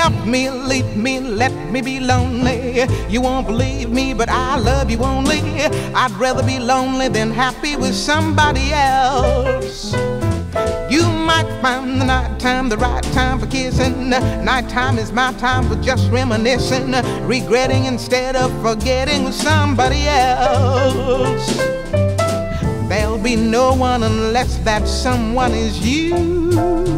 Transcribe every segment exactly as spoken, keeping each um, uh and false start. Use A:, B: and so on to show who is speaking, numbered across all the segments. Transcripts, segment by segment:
A: love me, leave me, let me be lonely. You won't believe me, but I love you only. I'd rather be lonely than happy with somebody else. You might find the nighttime the right time for kissing. Nighttime is my time for just reminiscing, regretting instead of forgetting with somebody else. There'll be no one unless that someone is you.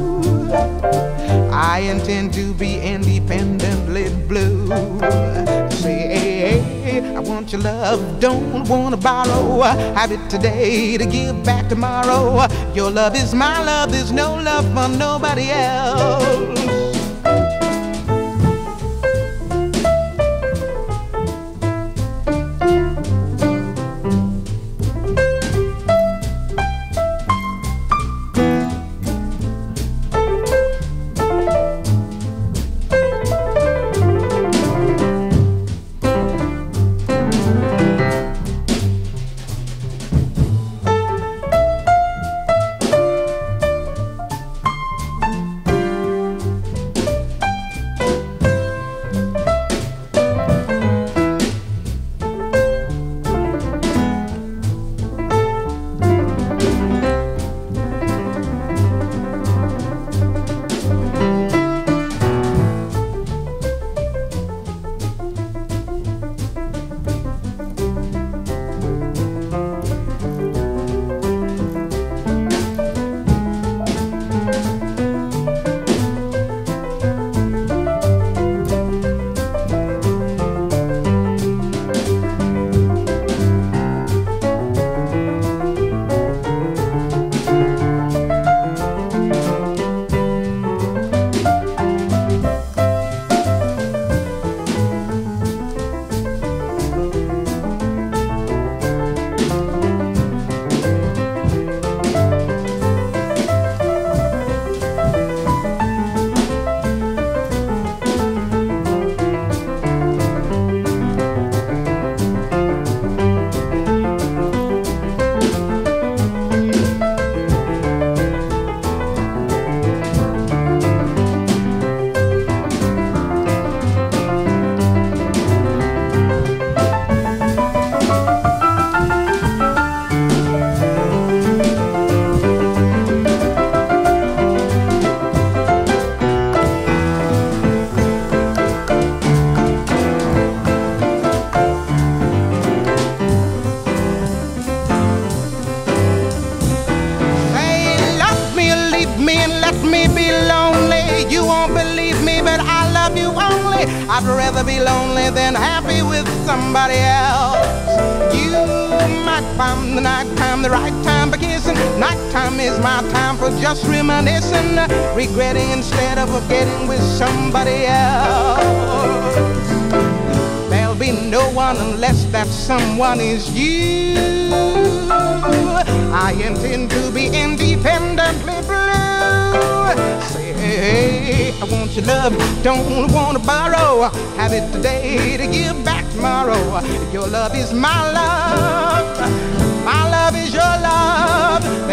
A: I intend to be independently blue. Say, I want your love, don't wanna borrow. Have it today to give back tomorrow. Your love is my love, there's no love for nobody else. I'd rather be lonely than happy with somebody else. You might find the nighttime the right time for kissing. Nighttime is my time for just reminiscing, regretting instead of forgetting with somebody else. There'll be no one unless that someone is you. I intend to be independently blue. Say, hey, I want your love, don't want to borrow. Have it today to give back tomorrow. Your love is my love, my love is your love.